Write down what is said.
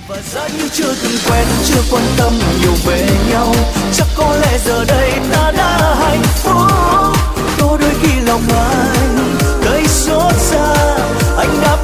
Và giá như chưa từng quen, chưa quan tâm nhiều về nhau, chắc có lẽ giờ đây ta đã hạnh phúc. Có đôi khi lòng anh thấy xót xa, anh đã